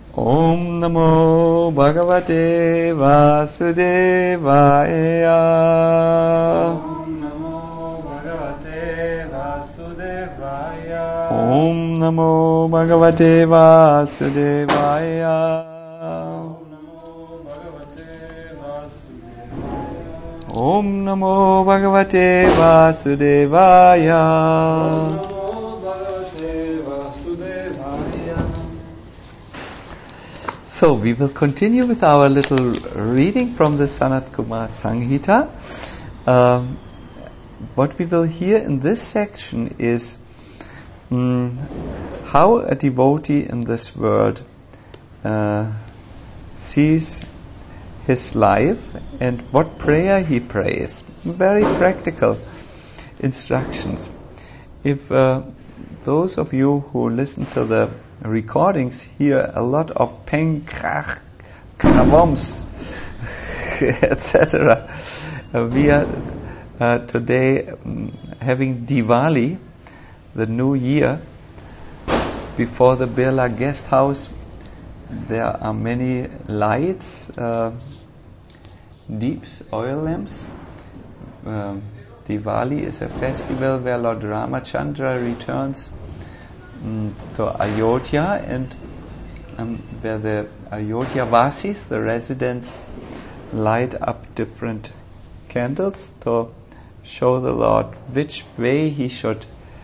Om Namo Bhagavate Vasudevaya. Om Namo Bhagavate Vasudevaya. Om Namo Bhagavate Vasudevaya. Om Namo Bhagavate Vasudevaya. So we will continue with our little reading from the Sanat Kumar Samhita. What we will hear in this section is how a devotee in this world sees his life and what prayer he prays. Very practical instructions. If those of you who listen to the recordings hear a lot of peng, krach, kravoms, etc. We are today having Diwali, the new year. Before the Birla guest house there are many lights, deeps, oil lamps. Diwali is a festival where Lord Ramachandra returns to Ayodhya, and where the Ayodhya Vasis, the residents, light up different candles to show the Lord which way he should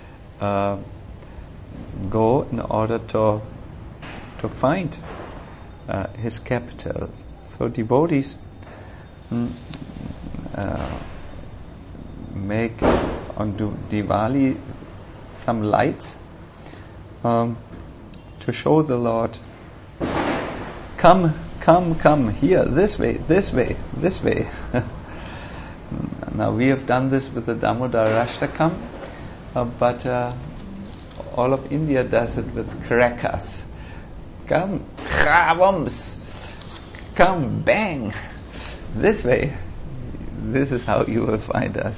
go in order to find his capital. So devotees make on Diwali some lights to show the Lord, come here, this way. Now we have done this with the Damodar Ashtakam, but all of India does it with crackers. Come, khavams, come, bang, this way. This is how you will find us.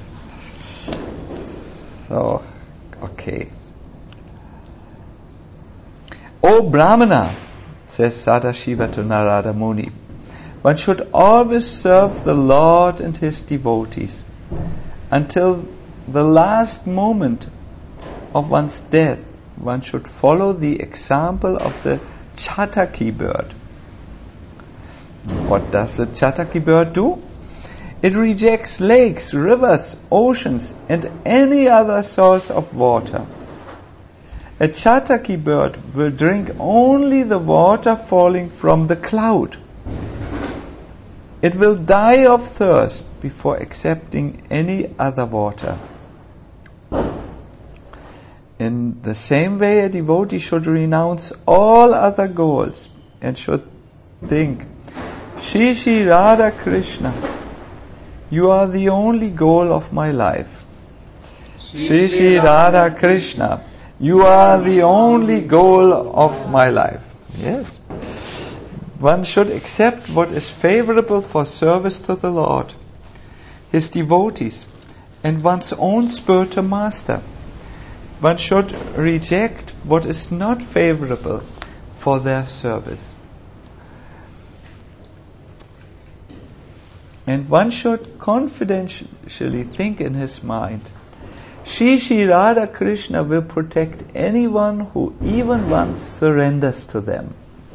So, okay. O Brahmana, says Sadashiva to Narada Muni, one should always serve the Lord and his devotees until the last moment of one's death. One should follow the example of the Chataki bird. What does the Chataki bird do? It rejects lakes, rivers, oceans, and any other source of water. A Chataki bird will drink only the water falling from the cloud. It will die of thirst before accepting any other water. In the same way, a devotee should renounce all other goals and should think, Shri Shri Radha Krishna, you are the only goal of my life. Shri Shri Radha Krishna, you are the only goal of my life. Yes. One should accept what is favorable for service to the Lord, his devotees, and one's own spiritual master. One should reject what is not favorable for their service. And one should confidentially think in his mind, Shri Shri Radha Krishna will protect anyone who even once surrenders to them.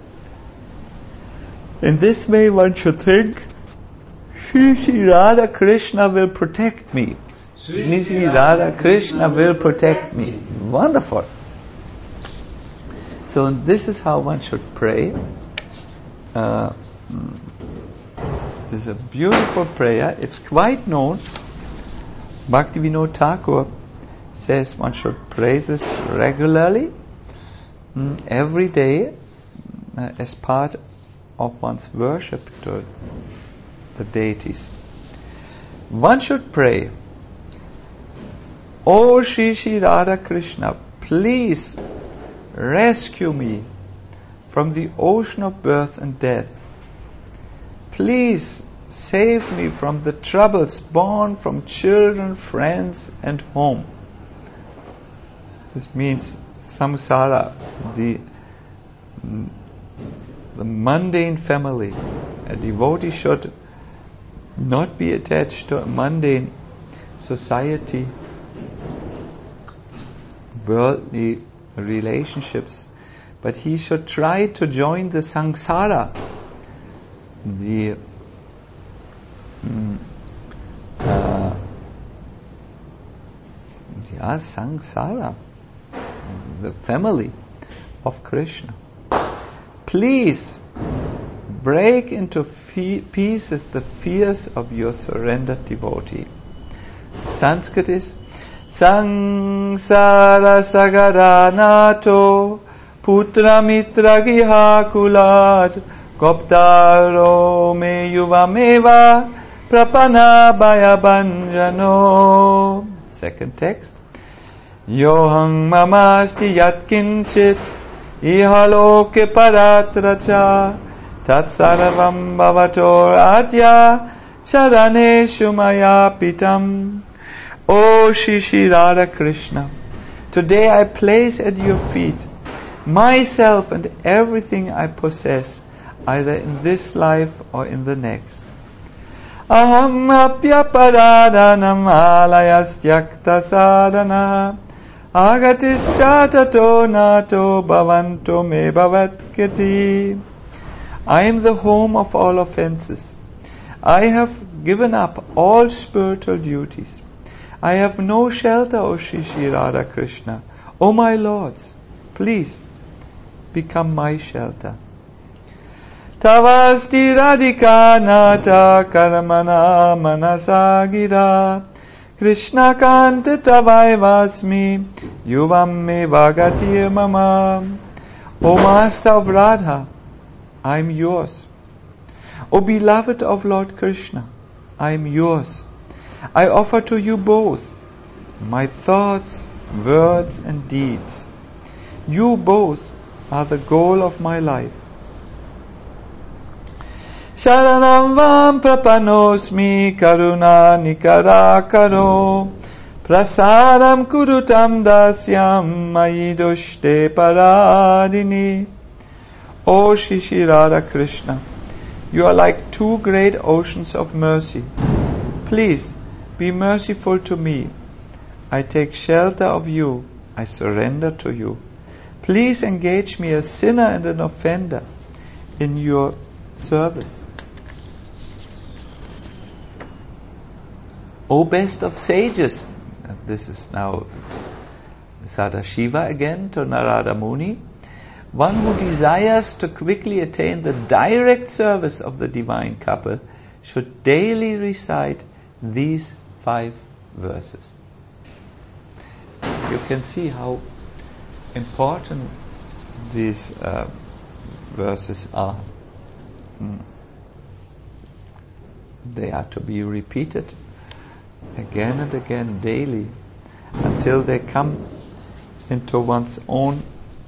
In this way one should think, Shri Shri Radha Krishna will protect me. Shri Shri Radha Krishna will protect me. Wonderful. So this is how one should pray. This is a beautiful prayer. It's quite known. Bhaktivinoda Thakur says one should pray this regularly, every day, as part of one's worship to the deities. One should pray, O Shri Shri Radha Krishna, please rescue me from the ocean of birth and death. Please save me from the troubles born from children, friends and home. This means samsara, the the mundane family. A devotee should not be attached to a mundane society, worldly relationships, but he should try to join the samsara, the samsara, the family of Krishna. Please break into pieces the fears of your surrendered devotee. Sanskrit is Sangsara Sagaranato Putra Mitra Gihakulat Goptaro Me Yuvameva Prapana Bhayabanjano. Second text. Yohang Mamasti Yatkinchit Ihaloke Paratracha Tatsaravam Bhavator Adya Charaneshu Maya Pitam. O Shri Radha Krishna, today I place at your feet myself and everything I possess, either in this life or in the next. Aham apya paradanam alayastyakta sadhana agatishyatato nato bhavanto me bhavatkati. I am the home of all offenses. I have given up all spiritual duties. I have no shelter, O Shri Radha Krishna. O my lords, please become my shelter. Tavasti radhika nata karamana manasagira Krishna kanta tavaivasmi yuvam me vagatir mama. O Master of Radha, I am yours. O beloved of Lord Krishna, I am yours. I offer to you both my thoughts, words and deeds. You both are the goal of my life. Sharanam vam prapanosmi karuna nikara karo prasaram kurutam dasyam mayidushte paradini. O Shri Radha Krishna, you are like two great oceans of mercy. Please, be merciful to me. I take shelter of you. I surrender to you. Please engage me, a sinner and an offender, in your service. O best of sages, this is now Sadashiva again to Narada Muni, one who desires to quickly attain the direct service of the divine couple should daily recite these 5 verses. You can see how important these verses are. They are to be repeated again and again daily until they come into one's own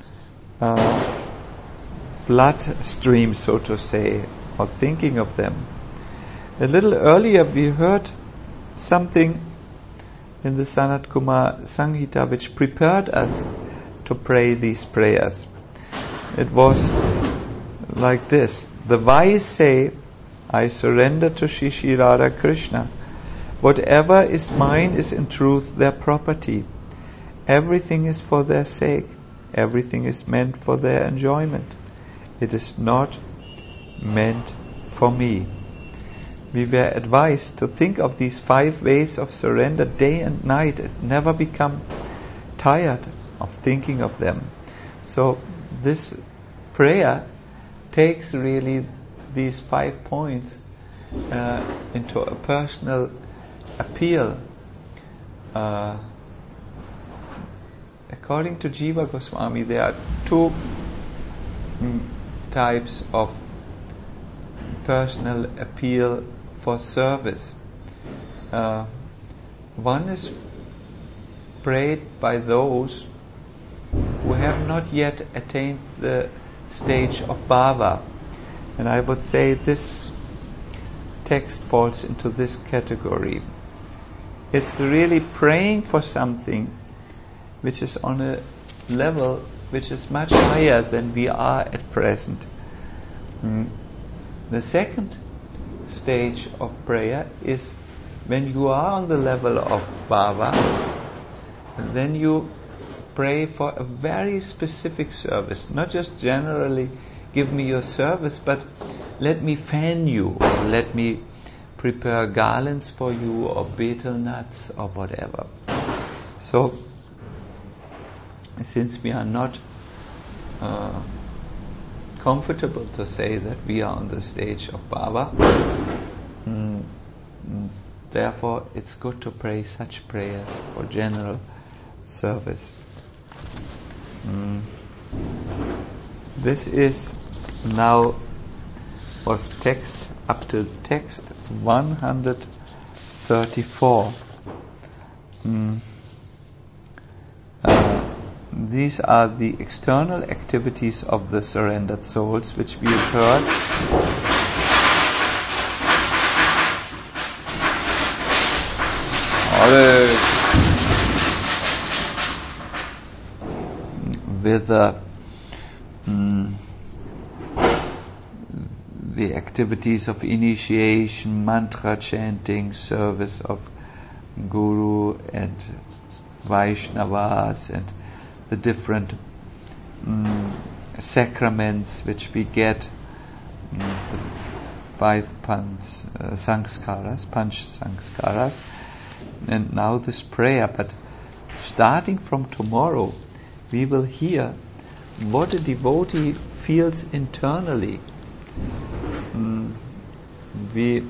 bloodstream, so to say, or thinking of them. A little earlier we heard something in the Sanat Kumar Samhita which prepared us to pray these prayers. It was like this: the wise say, I surrender to Shri Radha Krishna. Whatever is mine is in truth their property. Everything is for their sake. Everything is meant for their enjoyment. It is not meant for me. We were advised to think of these 5 ways of surrender day and night and never become tired of thinking of them. So this prayer takes really these 5 points into a personal appeal. According to Jiva Goswami, there are 2 types of personal appeal for service. One is prayed by those who have not yet attained the stage of bhava, and I would say this text falls into this category. It's really praying for something which is on a level which is much higher than we are at present. The second stage of prayer is when you are on the level of bhava, then you pray for a very specific service, not just generally give me your service, but let me fan you, or let me prepare garlands for you, or betel nuts, or whatever. So, since we are not comfortable to say that we are on the stage of bhava, therefore it's good to pray such prayers for general service. This is now was text up to text 134. These are the external activities of the surrendered souls, which we have heard. With the activities of initiation, mantra chanting, service of Guru and Vaishnavas, and the different sacraments which we get, the 5 sanskaras, panch sanskaras, and now this prayer. But starting from tomorrow, we will hear what a devotee feels internally. We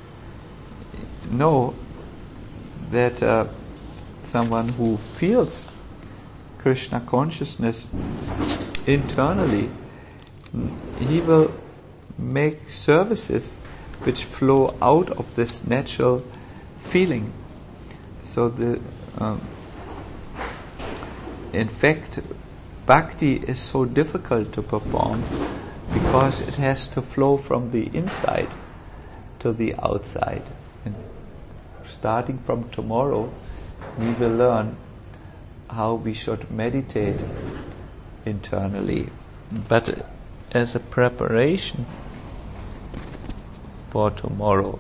know that someone who feels Krishna consciousness internally, he will make services which flow out of this natural feeling. So in fact, bhakti is so difficult to perform because it has to flow from the inside to the outside. And starting from tomorrow, we will learn how we should meditate internally. But as a preparation for tomorrow,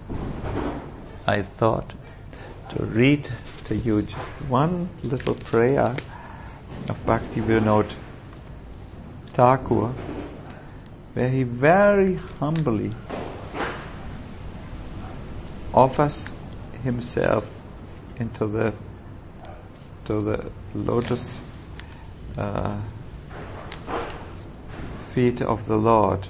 I thought to read to you just one little prayer of Bhaktivinoda Thakur, where he very humbly offers himself into the lotus feet of the Lord.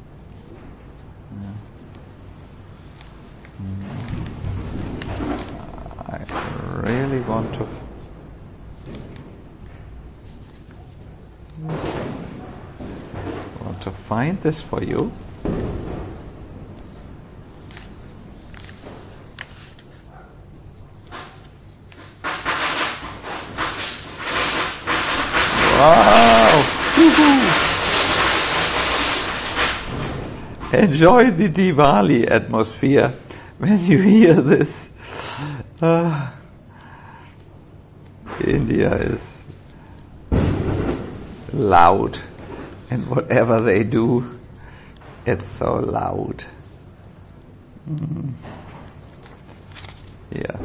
I really want to find this for you. Wow! Enjoy the Diwali atmosphere when you hear this. India is loud, and whatever they do, it's so loud. Yeah.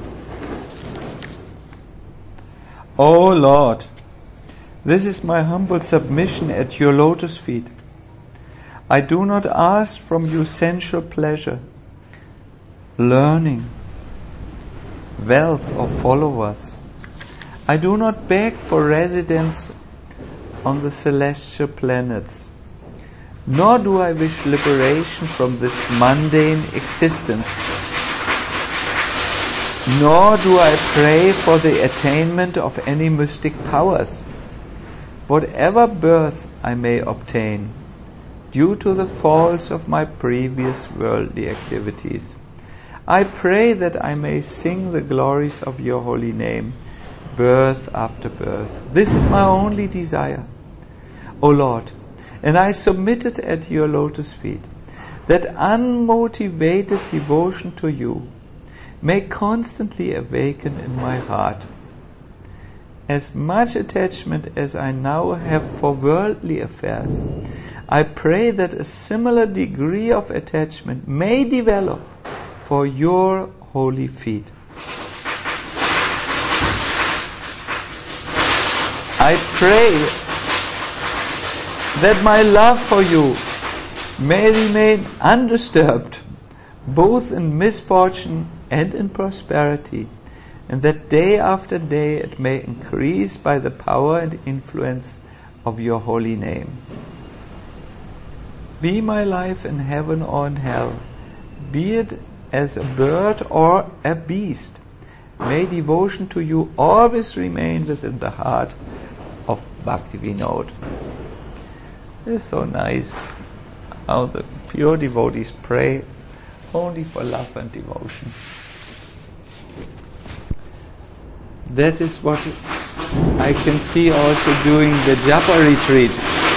Oh Lord, this is my humble submission at your lotus feet. I do not ask from you sensual pleasure, learning, wealth or followers. I do not beg for residence on the celestial planets, nor do I wish liberation from this mundane existence, nor do I pray for the attainment of any mystic powers. Whatever birth I may obtain, due to the faults of my previous worldly activities, I pray that I may sing the glories of your holy name, birth after birth. This is my only desire, O Lord, and I submit it at your lotus feet, that unmotivated devotion to you may constantly awaken in my heart. As much attachment as I now have for worldly affairs, I pray that a similar degree of attachment may develop for your holy feet. I pray that my love for you may remain undisturbed, both in misfortune and in prosperity, and that day after day it may increase by the power and influence of your holy name. Be my life in heaven or in hell, be it as a bird or a beast. May devotion to you always remain within the heart of Bhakti-Vinod. It's so nice how the pure devotees pray only for love and devotion. That is what I can see also during the Japa retreat.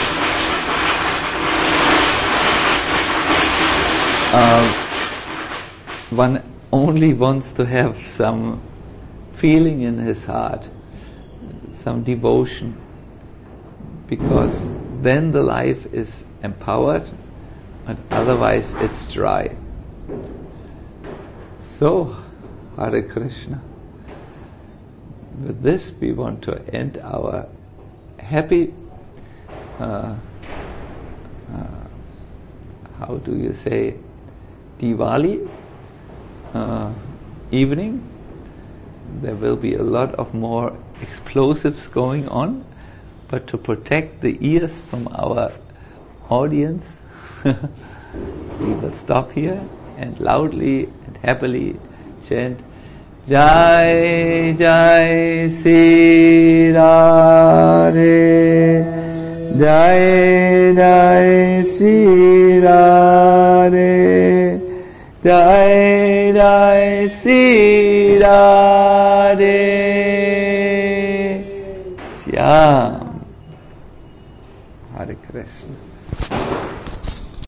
One only wants to have some feeling in his heart, some devotion, because then the life is empowered, and otherwise it's dry. So, Hare Krishna. With this we want to end our happy, how do you say, Diwali evening. There will be a lot of more explosives going on, but to protect the ears from our audience, we will stop here and loudly and happily chant Jai Jai Sri Radhe, Jai Jai Sri Radhe, Jai Jai Sri Radhe. Shyam. Hare Krishna.